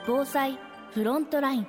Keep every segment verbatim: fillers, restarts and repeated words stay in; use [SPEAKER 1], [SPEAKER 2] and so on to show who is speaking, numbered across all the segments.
[SPEAKER 1] 防災フロントライン。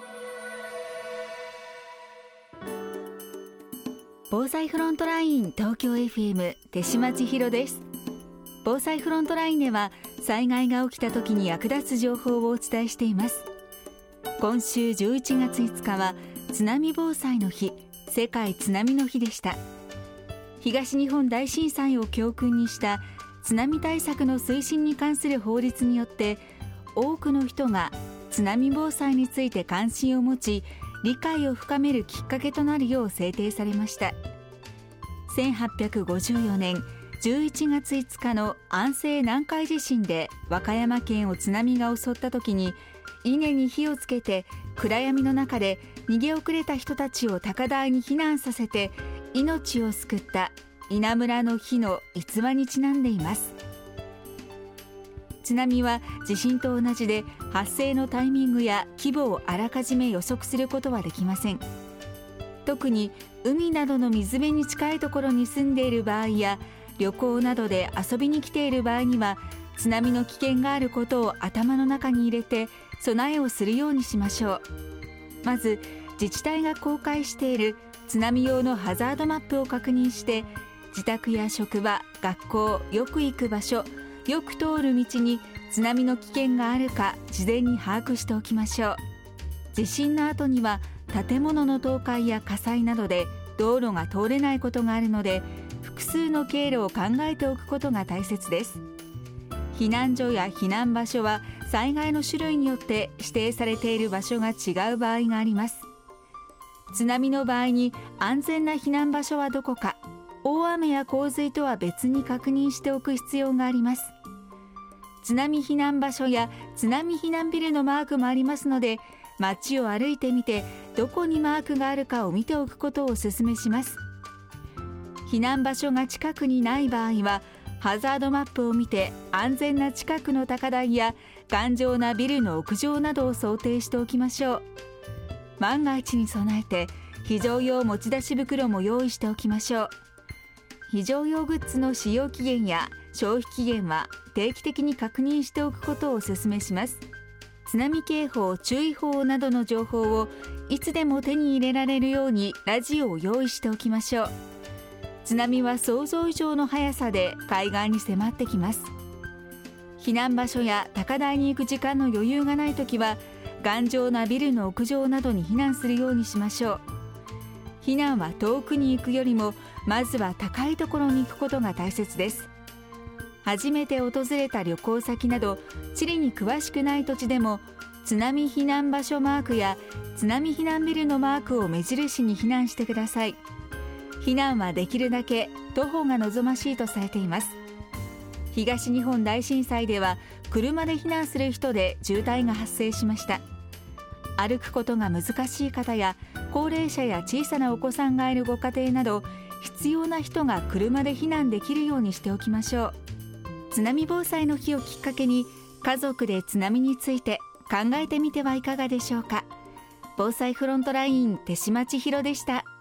[SPEAKER 2] 防災フロントライン東京 エフエム 手島千尋です。防災フロントラインでは災害が起きた時に役立つ情報をお伝えしています。今週じゅういちがついつかは津波防災の日、世界津波の日でした。東日本大震災を教訓にした津波対策の推進に関する法律によって多くの人が津波防災について関心を持ち、理解を深めるきっかけとなるよう制定されました。せんはっぴゃくごじゅうよねんじゅういちがついつかの安政南海地震で和歌山県を津波が襲った時に、稲に火をつけて暗闇の中で逃げ遅れた人たちを高台に避難させて命を救った稲むらの火の逸話にちなんでいます。津波は地震と同じで発生のタイミングや規模をあらかじめ予測することはできません。特に海などの水辺に近いところに住んでいる場合や旅行などで遊びに来ている場合には津波の危険があることを頭の中に入れて備えをするようにしましょう。まず自治体が公開している津波用のハザードマップを確認して、自宅や職場、学校、よく行く場所、よく通る道に津波の危険があるか事前に把握しておきましょう。地震の後には建物の倒壊や火災などで道路が通れないことがあるので、複数の経路を考えておくことが大切です。避難所や避難場所は災害の種類によって指定されている場所が違う場合があります。津波の場合に安全な避難場所はどこか、大雨や洪水とは別に確認しておく必要があります。津波避難場所や津波避難ビルのマークもありますので、街を歩いてみてどこにマークがあるかを見ておくことをお勧めします。避難場所が近くにない場合はハザードマップを見て安全な近くの高台や頑丈なビルの屋上などを想定しておきましょう。万が一に備えて非常用持ち出し袋も用意しておきましょう。非常用グッズの使用期限や消費期限は定期的に確認しておくことをお勧めします。津波警報、注意報などの情報をいつでも手に入れられるようにラジオを用意しておきましょう。津波は想像以上の速さで海岸に迫ってきます。避難場所や高台に行く時間の余裕がないときは頑丈なビルの屋上などに避難するようにしましょう。避難は遠くに行くよりもまずは高いところに行くことが大切です。初めて訪れた旅行先など地理に詳しくない土地でも津波避難場所マークや津波避難ビルのマークを目印に避難してください。避難はできるだけ徒歩が望ましいとされています。東日本大震災では車で避難する人で渋滞が発生しました。歩くことが難しい方や高齢者や小さなお子さんがいるご家庭など必要な人が車で避難できるようにしておきましょう。津波防災の日をきっかけに家族で津波について考えてみてはいかがでしょうか。防災フロントライン手島千尋でした。